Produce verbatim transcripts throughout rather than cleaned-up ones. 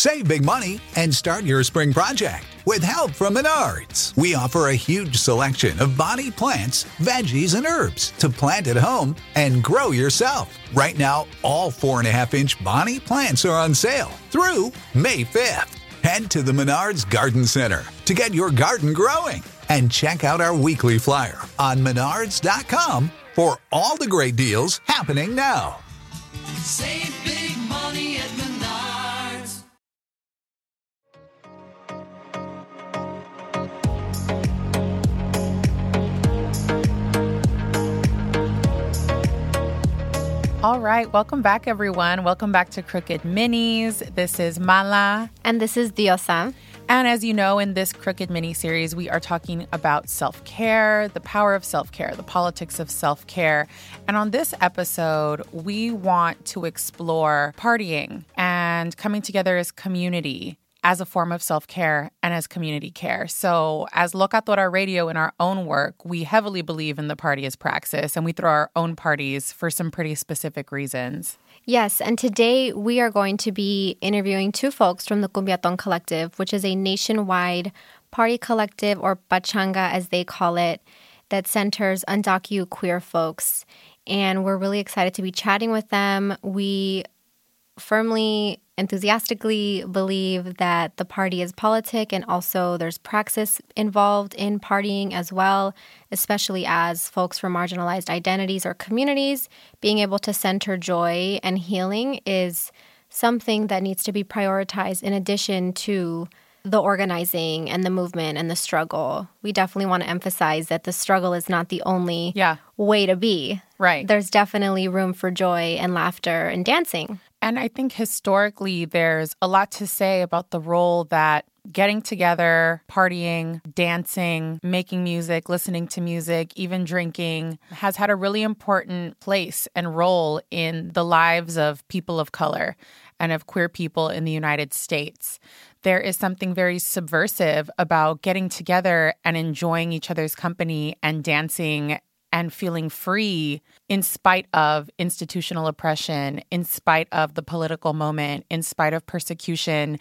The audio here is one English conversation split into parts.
Save big money and start your spring project with help from Menards. We offer a huge selection of bonnie plants, veggies, and herbs to plant at home and grow yourself. Right now, all four and a half inch bonnie plants are on sale through May fifth. Head to the Menards Garden Center to get your garden growing and check out our weekly flyer on menards dot com for all the great deals happening now. Save big money at Menards. All right, welcome back, everyone. Welcome back to Crooked Minis. This is Mala. And this is Diosa. And as you know, in this Crooked Mini series, we are talking about self-care, the power of self-care, the politics of self-care. And on this episode, we want to explore partying and coming together as community, as a form of self-care and as community care. So as Locatora Radio in our own work, we heavily believe in the party as praxis, and we throw our own parties for some pretty specific reasons. Yes, and today we are going to be interviewing two folks from the Cumbiaton Collective, which is a nationwide party collective, or pachanga as they call it, that centers undocumented queer folks. And we're really excited to be chatting with them. We firmly, enthusiastically believe that the party is politic, and also there's praxis involved in partying as well, especially as folks from marginalized identities or communities. Being able to center joy and healing is something that needs to be prioritized in addition to the organizing and the movement and the struggle. We definitely want to emphasize that the struggle is not the only yeah. way to be. Right. There's definitely room for joy and laughter and dancing. And I think historically there's a lot to say about the role that getting together, partying, dancing, making music, listening to music, even drinking has had a really important place and role in the lives of people of color and of queer people in the United States. There is something very subversive about getting together and enjoying each other's company and dancing and feeling free in spite of institutional oppression, in spite of the political moment, in spite of persecution.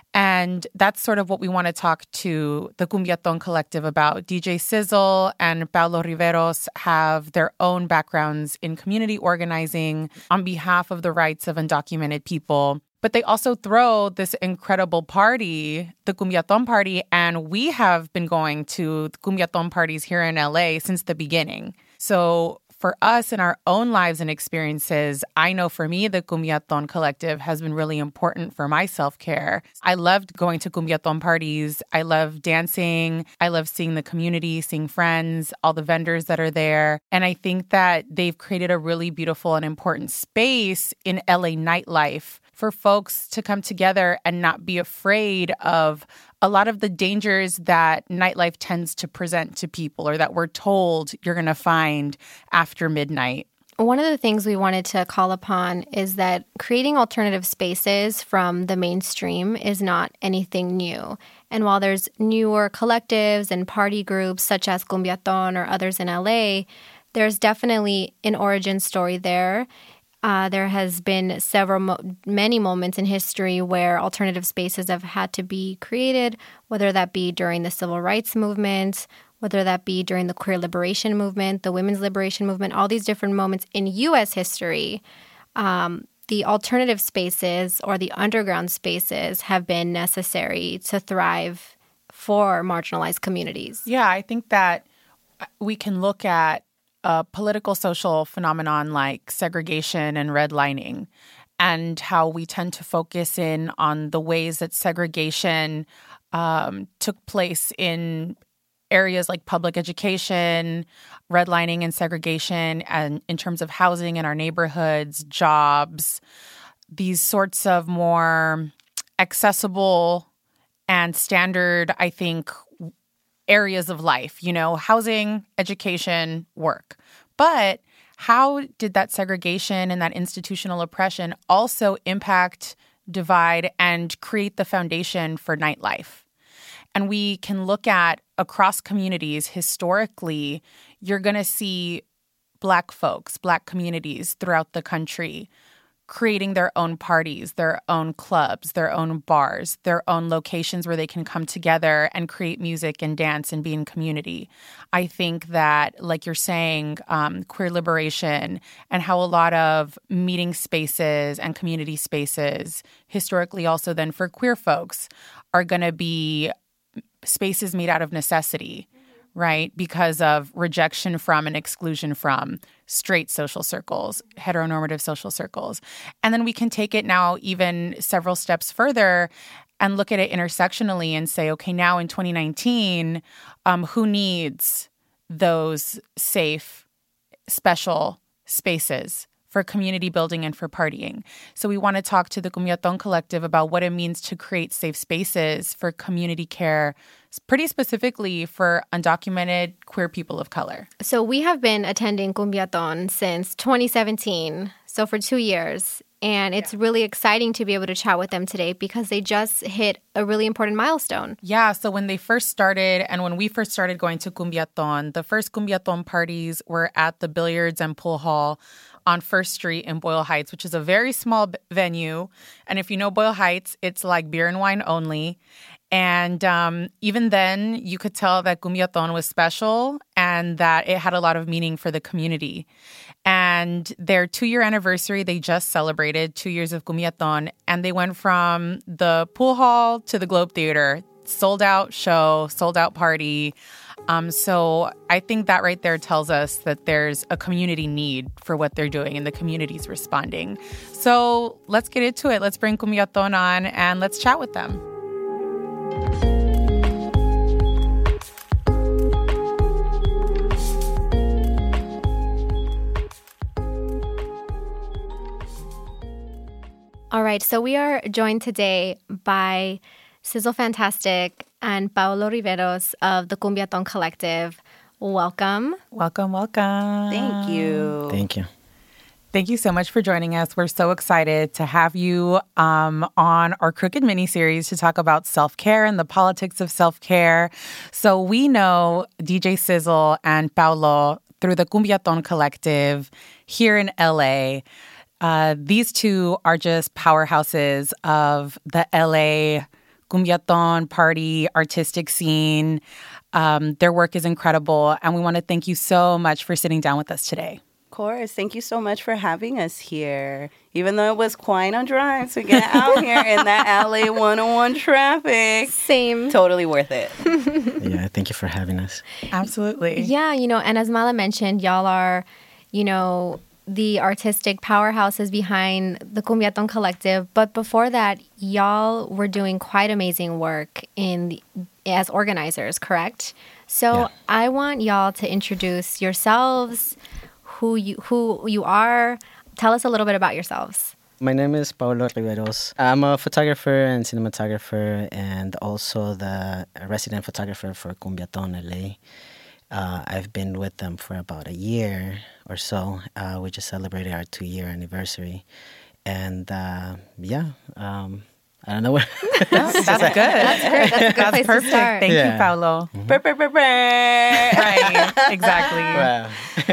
And that's sort of what we want to talk to the Cumbiaton Collective about. D J Sizzle and Paulo Riveros have their own backgrounds in community organizing on behalf of the rights of undocumented people. But they also throw this incredible party, the Cumbiaton Party, and we have been going to Cumbiaton parties here in L A since the beginning. So for us in our own lives and experiences, I know for me, the Cumbiaton Collective has been really important for my self-care. I loved going to Cumbiaton parties. I love dancing. I love seeing the community, seeing friends, all the vendors that are there. And I think that they've created a really beautiful and important space in L A nightlife for folks to come together and not be afraid of a lot of the dangers that nightlife tends to present to people, or that we're told you're going to find after midnight. One of the things we wanted to call upon is that creating alternative spaces from the mainstream is not anything new. And while there's newer collectives and party groups such as Cumbiaton or others in L A, there's definitely an origin story there. Uh, there has been several, mo- many moments in history where alternative spaces have had to be created, whether that be during the civil rights movement, whether that be during the queer liberation movement, the women's liberation movement, all these different moments in U S history. Um, the alternative spaces or the underground spaces have been necessary to thrive for marginalized communities. Yeah, I think that we can look at a political social phenomenon like segregation and redlining, and how we tend to focus in on the ways that segregation um, took place in areas like public education, redlining and segregation, and in terms of housing in our neighborhoods, jobs, these sorts of more accessible and standard, I think, areas of life, you know, housing, education, work. But how did that segregation and that institutional oppression also impact, divide, and create the foundation for nightlife? And we can look at across communities historically, you're going to see Black folks, Black communities throughout the country creating their own parties, their own clubs, their own bars, their own locations where they can come together and create music and dance and be in community. I think that, like you're saying, um, queer liberation and how a lot of meeting spaces and community spaces, historically also then for queer folks, are going to be spaces made out of necessity, right? Because of rejection from and exclusion from straight social circles, heteronormative social circles. And then we can take it now even several steps further and look at it intersectionally and say, okay, now in twenty nineteen, um, who needs those safe, special spaces for community building and for partying? So we want to talk to the Cumbiaton Collective about what it means to create safe spaces for community care, pretty specifically for undocumented queer people of color. So we have been attending Cumbiaton since twenty seventeen, so for two years. And it's yeah. really exciting to be able to chat with them today because they just hit a really important milestone. Yeah, so when they first started and when we first started going to Cumbiaton, the first Cumbiaton parties were at the Billiards and Pool Hall on First Street in Boyle Heights, which is a very small b- venue. And if you know Boyle Heights, it's like beer and wine only. And um, even then, you could tell that Cumbiaton was special and that it had a lot of meaning for the community. And their two-year anniversary, they just celebrated two years of Cumbiaton, and they went from the pool hall to the Globe Theater. Sold-out show, sold-out party. Um, so I think that right there tells us that there's a community need for what they're doing and the community's responding. So let's get into it. Let's bring Cumbiaton on and let's chat with them. All right, so we are joined today by Sizzle Fantastic and Paolo Riveros of the Cumbiaton Collective. Welcome. Welcome, welcome. Thank you. Thank you. Thank you so much for joining us. We're so excited to have you um, on our Crooked miniseries to talk about self-care and the politics of self-care. So we know D J Sizzle and Paolo through the Cumbiaton Collective here in L A. Uh, these two are just powerhouses of the L A Cumbiaton party artistic scene. Um, their work is incredible, and we want to thank you so much for sitting down with us today. Of course. Thank you so much for having us here. Even though it was quite a drive to get out here in that L A one oh one traffic. Same. Totally worth it. Yeah, thank you for having us. Absolutely. Yeah, you know, and as Mala mentioned, y'all are, you know, the artistic powerhouses behind the Cumbiaton Collective. But before that, y'all were doing quite amazing work in the, as organizers, correct? So Yeah. I want y'all to introduce yourselves, who you who you are. Tell us a little bit about yourselves. My name is Paolo Riveros. I'm a photographer and cinematographer and also the resident photographer for Cumbiaton L A. Uh, I've been with them for about a year or so. Uh, we just celebrated our two-year anniversary. And uh, yeah, um, I don't know what... No, that's good. That's great. That's a good That's place perfect. to start. Thank Yeah. you, Paolo. Brr, brr, brr, brr. Right, exactly. Wow.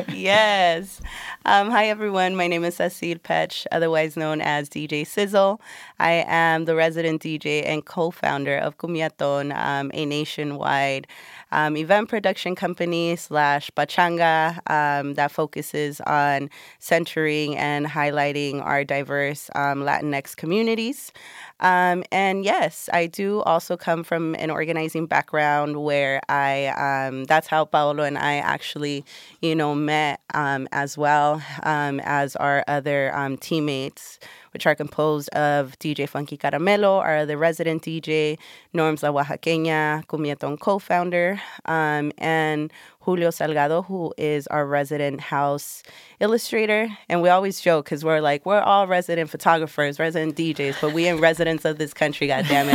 Yes. Um, hi, everyone. My name is Cecile Petch, otherwise known as D J Sizzle. I am the resident D J and co-founder of Cumbiaton, um, a nationwide um, event production company slash pachanga um, that focuses on centering and highlighting our diverse um, Latinx communities. Um, and yes, I do also come from an organizing background where I, um, that's how Paolo and I actually, you know, met um, as well um, as our other um, teammates, which are composed of D J Funky Caramelo, our other resident D J, Norms La Oaxaqueña, Cumbiaton co-founder, um, and Julio Salgado, who is our resident house illustrator. And we always joke because we're like, we're all resident photographers, resident D Js, but we ain't residents of this country, goddammit.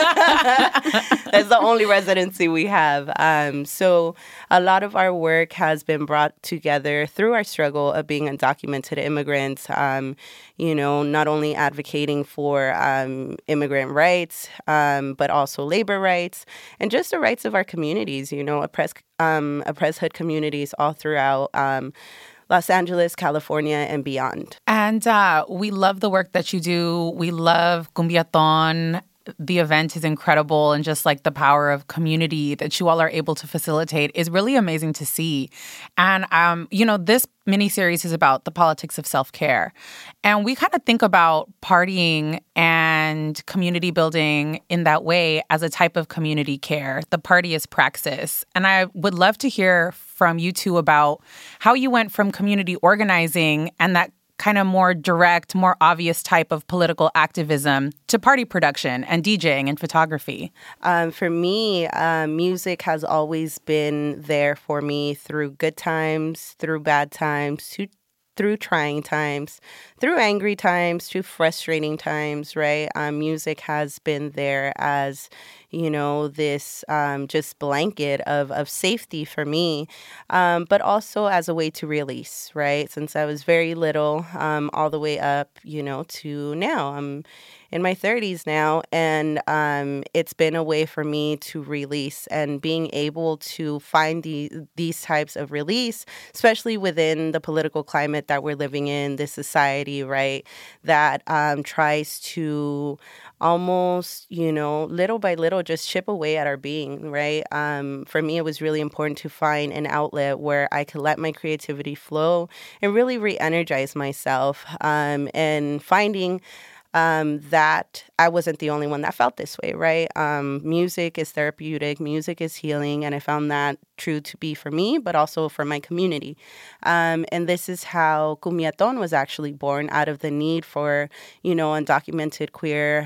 That's the only residency we have. Um, so a lot of our work has been brought together through our struggle of being undocumented immigrants, um, you know, not only advocating for um, immigrant rights, um, but also labor rights and just the rights of our communities, you know, oppressed, um, oppressed hood communities all throughout um, Los Angeles, California, and beyond. And uh, we love the work that you do. We love Cumbiaton. The event is incredible, and just like the power of community that you all are able to facilitate is really amazing to see. And, um, you know, this miniseries is about the politics of self-care. And we kind of think about partying and community building in that way as a type of community care. The party is praxis. And I would love to hear from you two about how you went from community organizing and that kind of more direct, more obvious type of political activism to party production and DJing and photography? Um, for me, uh, music has always been there for me through good times, through bad times, through, through trying times, through angry times, through frustrating times, right? Um, music has been there as, you know, this um, just blanket of, of safety for me, um, but also as a way to release, right? Since I was very little, um, all the way up, you know, to now. I'm in my thirties now, and um, it's been a way for me to release, and being able to find the, these types of release, especially within the political climate that we're living in, this society, right, that um, tries to almost, you know, little by little just chip away at our being, right? Um, for me, it was really important to find an outlet where I could let my creativity flow and really re-energize myself, um, and finding Um, that I wasn't the only one that felt this way, right? Um, music is therapeutic, music is healing, and I found that true to be for me, but also for my community. Um, and this is how Cumbiaton was actually born, out of the need for, you know, undocumented queer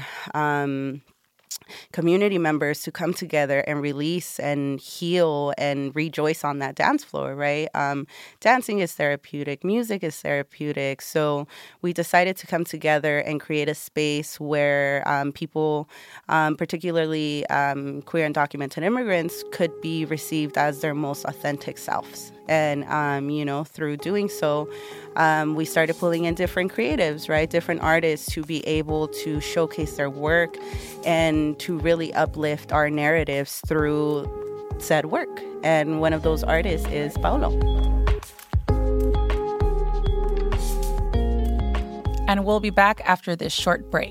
um community members to come together and release and heal and rejoice on that dance floor, right? Um, dancing is therapeutic. Music is therapeutic. So we decided to come together and create a space where um, people, um, particularly um, queer and undocumented immigrants, could be received as their most authentic selves. And, um, you know, through doing so, um, we started pulling in different creatives, right? Different artists to be able to showcase their work and to really uplift our narratives through said work. And one of those artists is Paulo. And we'll be back after this short break.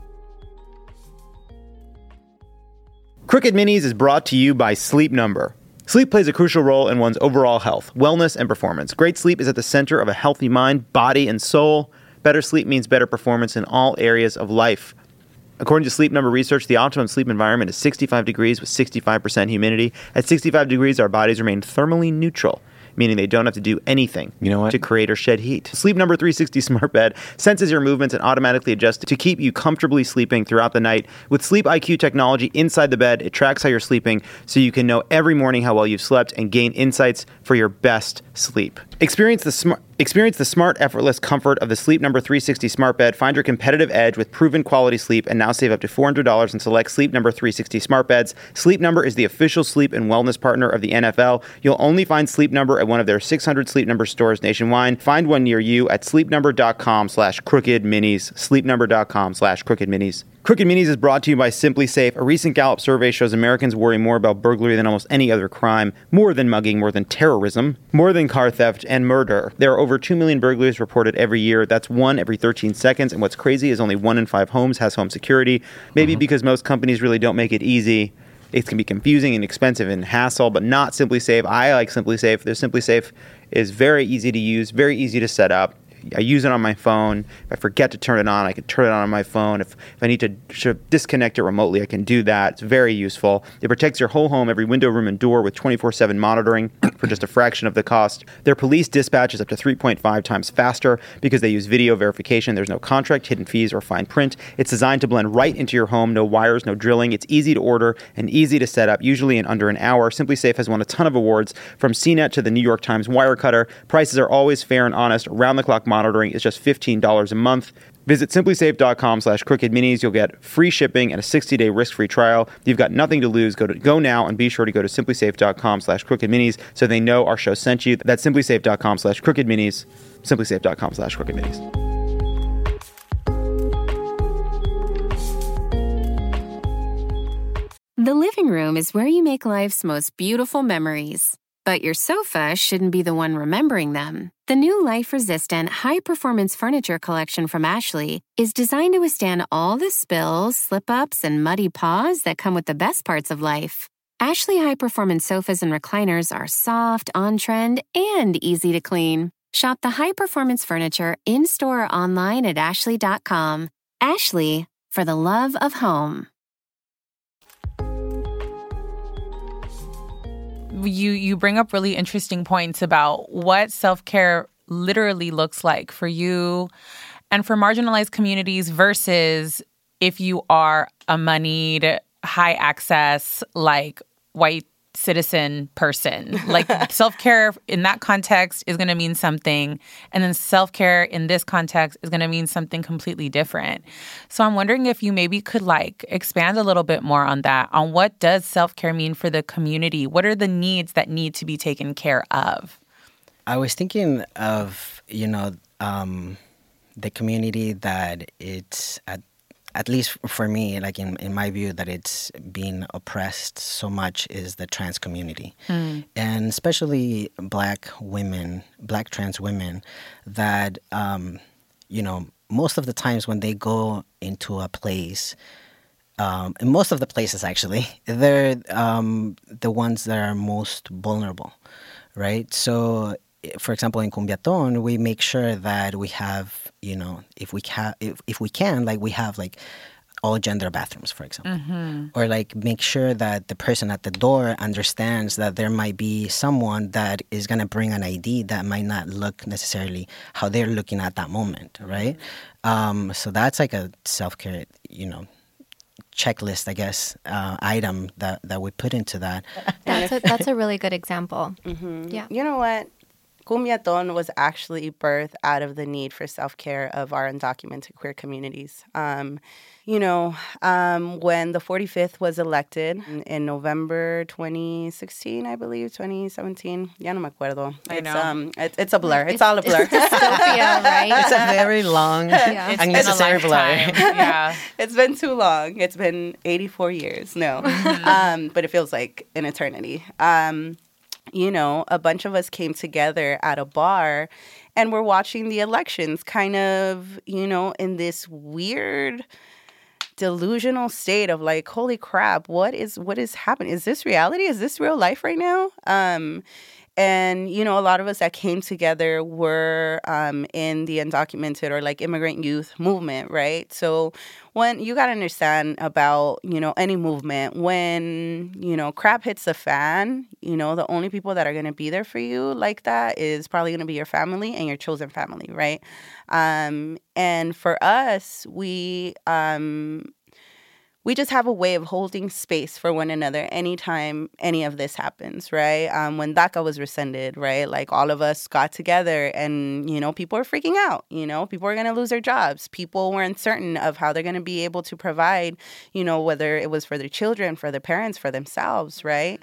Crooked Minis is brought to you by Sleep Number. Sleep plays a crucial role in one's overall health, wellness, and performance. Great sleep is at the center of a healthy mind, body, and soul. Better sleep means better performance in all areas of life. According to Sleep Number research, the optimum sleep environment is sixty-five degrees with sixty-five percent humidity. At sixty-five degrees, our bodies remain thermally neutral, meaning they don't have to do anything you know what? to create or shed heat. Sleep Number three sixty Smart Bed senses your movements and automatically adjusts to keep you comfortably sleeping throughout the night. With Sleep I Q technology inside the bed, it tracks how you're sleeping so you can know every morning how well you've slept and gain insights for your best sleep. Experience the smart Experience the smart, effortless comfort of the Sleep Number three sixty Smart Bed. Find your competitive edge with proven quality sleep and now save up to four hundred dollars in select Sleep Number three sixty Smart Beds. Sleep Number is the official sleep and wellness partner of the N F L. You'll only find Sleep Number at one of their six hundred Sleep Number stores nationwide. Find one near you at sleepnumber.com slash crooked minis. sleepnumber.com slash crooked minis. Crooked Minis is brought to you by Simply Safe. A recent Gallup survey shows Americans worry more about burglary than almost any other crime, more than mugging, more than terrorism, more than car theft and murder. There are over two million burglaries reported every year. That's one every thirteen seconds. And what's crazy is only one in five homes has home security. Maybe uh-huh. because most companies really don't make it easy. It can be confusing and expensive and hassle, but not Simply Safe. I like Simply Safe. Their Simply Safe is very easy to use, very easy to set up. I use it on my phone. If I forget to turn it on, I can turn it on on my phone. If, if I need to sh- disconnect it remotely, I can do that. It's very useful. It protects your whole home, every window, room, and door with twenty-four seven monitoring for just a fraction of the cost. Their police dispatch is up to three point five times faster because they use video verification. There's no contract, hidden fees, or fine print. It's designed to blend right into your home. No wires, no drilling. It's easy to order and easy to set up, usually in under an hour. Simply Safe has won a ton of awards, from C net to the New York Times Wirecutter. Prices are always fair and honest. Around-the-clock monitoring is just fifteen dollars a month. Visit simplysafe.com slash crooked minis. You'll get free shipping and a sixty-day risk-free trial. You've got nothing to lose. Go to go now and be sure to go to simplysafe.com slash crooked minis so they know our show sent you. That's simplysafe.com slash crooked minis. simplysafe.com slash crooked minis. The living room is where you make life's most beautiful memories. But your sofa shouldn't be the one remembering them. The new life-resistant, high-performance furniture collection from Ashley is designed to withstand all the spills, slip-ups, and muddy paws that come with the best parts of life. Ashley high-performance sofas and recliners are soft, on-trend, and easy to clean. Shop the high-performance furniture in-store or online at ashley dot com. Ashley, for the love of home. You you bring up really interesting points about what self-care literally looks like for you and for marginalized communities versus if you are a moneyed, high access, like white citizen person. Like self-care in that context is going to mean something, and then self-care in this context is going to mean something completely different. So I'm wondering if you maybe could like expand a little bit more on that, on what does self-care mean for the community? What are the needs that need to be taken care of? I was thinking of, you know, um, the community that it's at At least for me, like in, in my view, that it's being oppressed so much is the trans community. Mm. And especially black women, black trans women, that, um, you know, most of the times when they go into a place, um, in most of the places actually, they're um, the ones that are most vulnerable, right? So, for example, in Cumbiaton, we make sure that we have, you know, if we can, if, if we can, like we have like all gender bathrooms, for example, mm-hmm. or like make sure that the person at the door understands that there might be someone that is going to bring an I D that might not look necessarily how they're looking at that moment, right? Mm-hmm. Um, so that's like a self-care, you know, checklist, I guess, uh, item that, that we put into that. That's a, that's a really good example. Mm-hmm. Yeah. You know what? Cumbiaton was actually birthed out of the need for self-care of our undocumented queer communities. Um, you know, um, when the forty-fifth was elected in, in November twenty sixteen, I believe, twenty seventeen. Ya no me acuerdo. I it's, know. Um, it, it's a blur. It's, It's, all a blur. It's dystopia, right? It's a very long, Yeah. It's unnecessary been a blur. lifetime. Yeah. It's been too long. It's been eighty-four years. No. um, but it feels like an eternity. Um, you know, a bunch of us came together at a bar and we're watching the elections kind of, you know, in this weird delusional state of like, holy crap, what is what is happening? Is this reality? Is this real life right now? Um, and, you know, a lot of us that came together were um, in the undocumented or like immigrant youth movement, right? So when you got to understand about, you know, any movement, when, you know, crap hits the fan, you know, the only people that are going to be there for you like that is probably going to be your family and your chosen family, right? Um, and for us, we... Um, We just have a way of holding space for one another anytime any of this happens, right? Um, when DACA was rescinded, right? Like all of us got together and, you know, people are freaking out, you know? People are going to lose their jobs. People were uncertain of how they're going to be able to provide, you know, whether it was for their children, for their parents, for themselves, right?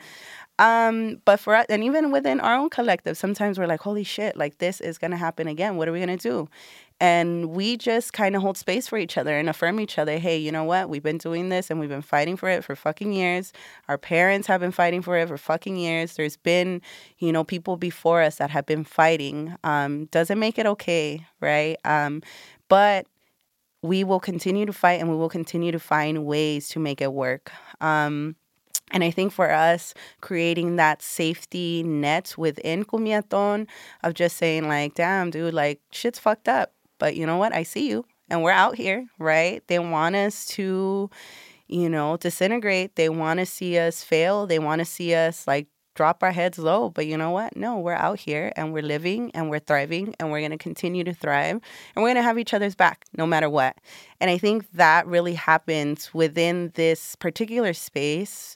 Um, but for us, and even within our own collective, sometimes we're like, holy shit, like this is going to happen again. What are we going to do? And we just kind of hold space for each other and affirm each other. Hey, you know what? We've been doing this and we've been fighting for it for fucking years. Our parents have been fighting for it for fucking years. There's been, you know, people before us that have been fighting. Um, doesn't make it okay, right? Um, but we will continue to fight and we will continue to find ways to make it work. Um, And I think for us, creating that safety net within Cumbiaton of just saying like, damn, dude, like shit's fucked up. But you know what? I see you and we're out here, right? They want us to, you know, disintegrate. They want to see us fail. They want to see us like drop our heads low. But you know what? No, we're out here and we're living and we're thriving and we're going to continue to thrive and we're going to have each other's back no matter what. And I think that really happens within this particular space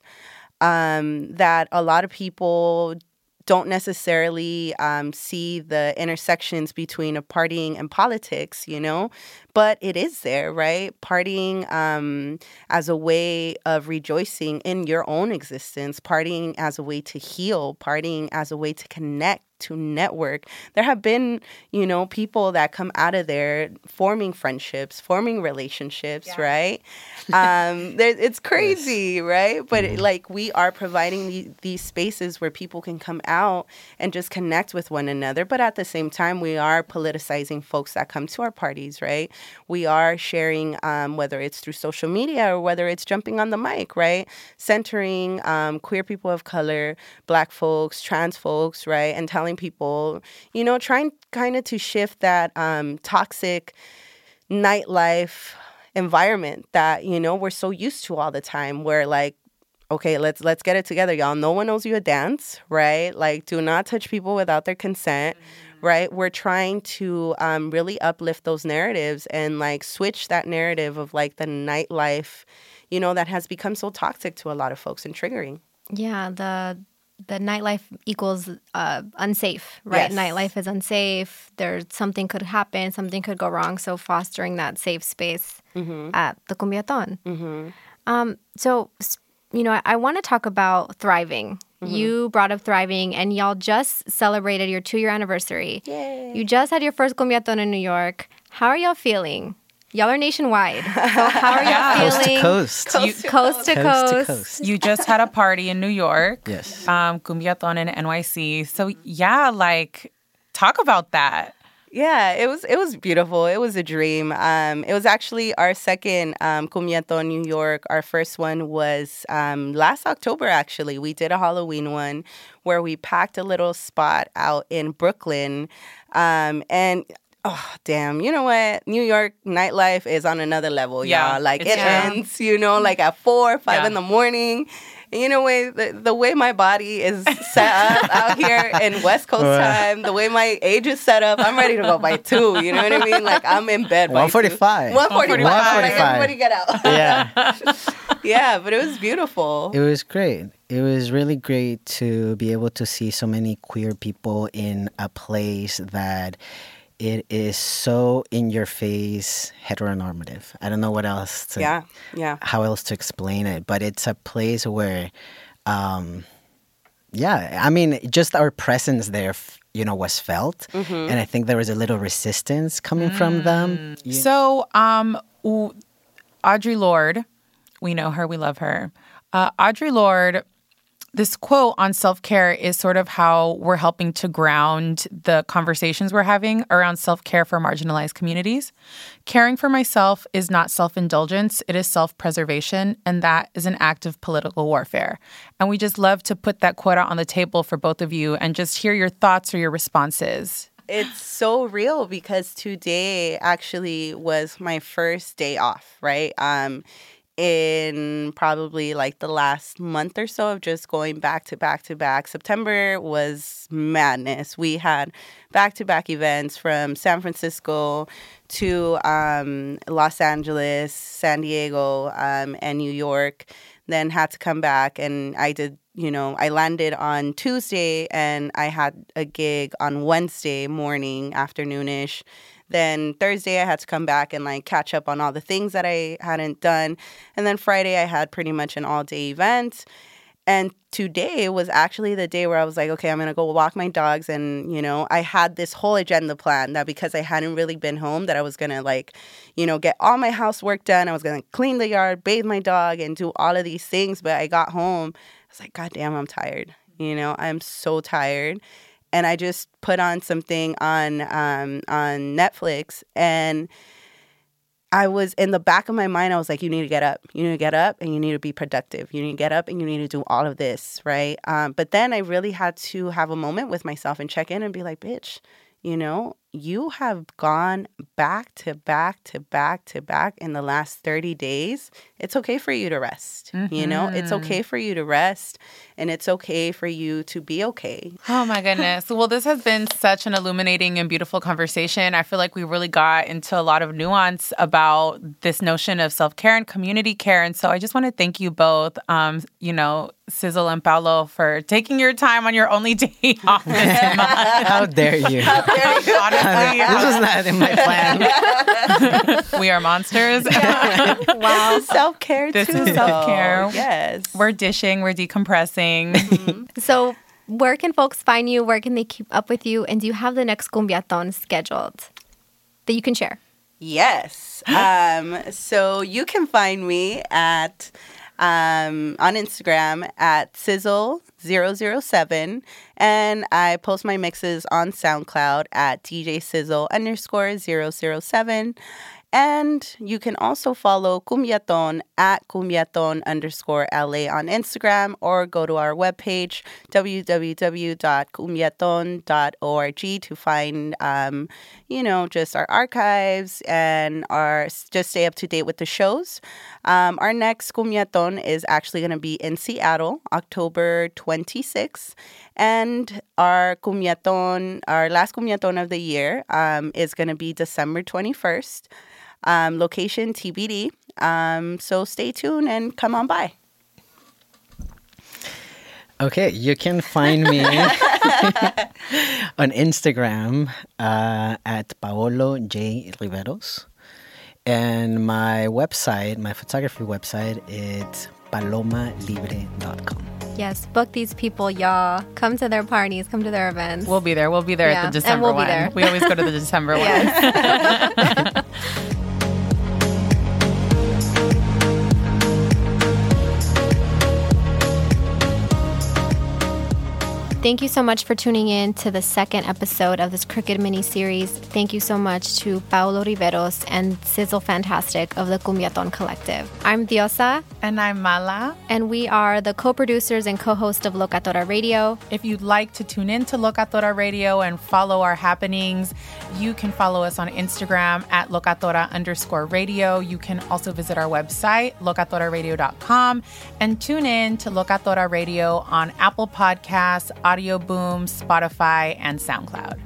um, that a lot of people don't necessarily um, see the intersections between a partying and politics, you know, but it is there, right? Partying um, as a way of rejoicing in your own existence, partying as a way to heal, partying as a way to connect, to network. There have been, you know, people that come out of there forming friendships, forming relationships, yeah. right? Um, there, it's crazy, yes. right? But mm-hmm. like we are providing the, these spaces where people can come out and just connect with one another. But at the same time, we are politicizing folks that come to our parties, right? We are sharing, um, whether it's through social media or whether it's jumping on the mic, right? Centering um, queer people of color, Black folks, trans folks, right? And telling people, you know, trying kind of to shift that um, toxic nightlife environment that, you know, we're so used to all the time, where like, okay, let's let's get it together, y'all. No one knows you a dance, right? Like, do not touch people without their consent, mm-hmm. right? We're trying to um, really uplift those narratives and like switch that narrative of like the nightlife, you know, that has become so toxic to a lot of folks and triggering. Yeah, the the nightlife equals uh, unsafe, right? Yes. Nightlife is unsafe. There's something could happen, something could go wrong. So fostering that safe space mm-hmm. at the Cumbiaton. Mm-hmm. Um, so, you know, I, I want to talk about thriving. Mm-hmm. You brought up thriving, and y'all just celebrated your two-year anniversary. Yay. You just had your first Cumbiaton in New York. How are y'all feeling? Y'all are nationwide. So how are y'all feeling? Coast to coast. You, coast, to coast. coast to coast. You just had a party in New York. Yes. Um, Cumbiaton in N Y C. So yeah, like, talk about that. Yeah, it was it was beautiful. It was a dream. Um, it was actually our second um, Cumbiaton New York. Our first one was um, last October, actually. We did a Halloween one where we packed a little spot out in Brooklyn. Um, and... Oh, damn. You know what? New York nightlife is on another level, yeah, y'all. Like, it yeah. ends, you know, like at four, five yeah. in the morning. And you know, way the, the way my body is set up out here in West Coast time, the way my age is set up, I'm ready to go by two. You know what I mean? Like, I'm in bed by one forty-five. one forty-five. one forty-five. Like, everybody get out. Yeah. Yeah, but it was beautiful. It was great. It was really great to be able to see so many queer people in a place that... It is so in your face heteronormative. I don't know what else to, yeah, yeah. how else to explain it, but it's a place where, um, yeah, I mean, just our presence there, you know, was felt. Mm-hmm. And I think there was a little resistance coming mm. from them. Yeah. So, um, Audre Lorde, we know her, we love her. Uh, Audre Lorde, this quote on self-care is sort of how we're helping to ground the conversations we're having around self-care for marginalized communities. Caring for myself is not self-indulgence, it is self-preservation, and that is an act of political warfare. And we just love to put that quote out on the table for both of you and just hear your thoughts or your responses. It's so real because today actually was my first day off, right? Um, in probably like the last month or so of just going back to back to back. September was madness. We had back-to-back events from San Francisco to um, Los Angeles, San Diego, um, and New York. Then had to come back, and I did, you know, I landed on Tuesday, and I had a gig on Wednesday morning, afternoonish. Then Thursday, I had to come back and, like, catch up on all the things that I hadn't done. And then Friday, I had pretty much an all-day event. And today was actually the day where I was like, okay, I'm going to go walk my dogs. And, you know, I had this whole agenda plan that because I hadn't really been home, that I was going to, like, you know, get all my housework done. I was going to clean the yard, bathe my dog, and do all of these things. But I got home. I was like, God damn, I'm tired. You know, I'm so tired. And I just put on something on um, on Netflix, and I was in the back of my mind, I was like, you need to get up. You need to get up, and you need to be productive. You need to get up, and you need to do all of this, right? Um, but then I really had to have a moment with myself and check in and be like, bitch, you know, you have gone back to back to back to back in the last thirty days. It's okay for you to rest. Mm-hmm. You know, it's okay for you to rest, and it's okay for you to be okay. Oh, my goodness. Well, this has been such an illuminating and beautiful conversation. I feel like we really got into a lot of nuance about this notion of self-care and community care. And so I just want to thank you both, um, you know, Sizzle and Paulo, for taking your time on your only day off this month. How dare you? How dare you? This was not in my plan. We are monsters. Wow. Self care, too. This is self-care. Yes. We're dishing, we're decompressing. So where can folks find you? Where can they keep up with you? And do you have the next Cumbiaton scheduled that you can share? Yes. Um, so you can find me at um, on Instagram at sizzle zero zero seven, and I post my mixes on SoundCloud at D J Sizzle underscore zero zero seven. And you can also follow Cumbiaton at Cumbiaton underscore L A on Instagram, or go to our webpage, w w w dot cumbiaton dot org, to find, um, you know, just our archives and our just stay up to date with the shows. Um, our next Cumbiaton is actually going to be in Seattle, October twenty-sixth. And our Cumbiaton, our last Cumbiaton of the year, um, is going to be December twenty-first. Um, location T B D. Um, so stay tuned and come on by. Okay, you can find me on Instagram uh, at Paolo J. Riveros. And my website, my photography website, is paloma libre dot com. Yes, book these people, y'all. Come to their parties, come to their events. We'll be there. We'll be there Yeah, at the and December we'll be one. there. We always go to the December one. Yes. Thank you so much for tuning in to the second episode of this Crooked mini-series. Thank you so much to Paolo Riveros and Sizzle Fantastic of the Cumbiaton Collective. I'm Diosa. And I'm Mala. And we are the co-producers and co-hosts of Locatora Radio. If you'd like to tune in to Locatora Radio and follow our happenings, you can follow us on Instagram at Locatora underscore radio. You can also visit our website, locatora radio dot com, and tune in to Locatora Radio on Apple Podcasts, Audio Boom, Spotify, and SoundCloud.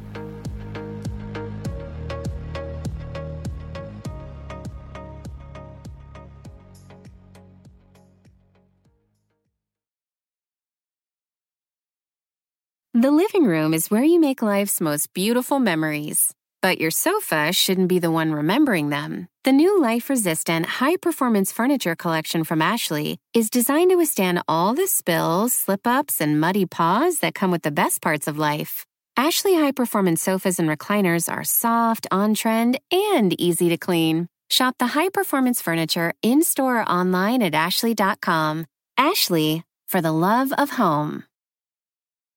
The living room is where you make life's most beautiful memories. But your sofa shouldn't be the one remembering them. The new life-resistant, high-performance furniture collection from Ashley is designed to withstand all the spills, slip-ups, and muddy paws that come with the best parts of life. Ashley high-performance sofas and recliners are soft, on-trend, and easy to clean. Shop the high-performance furniture in-store or online at ashley dot com. Ashley, for the love of home.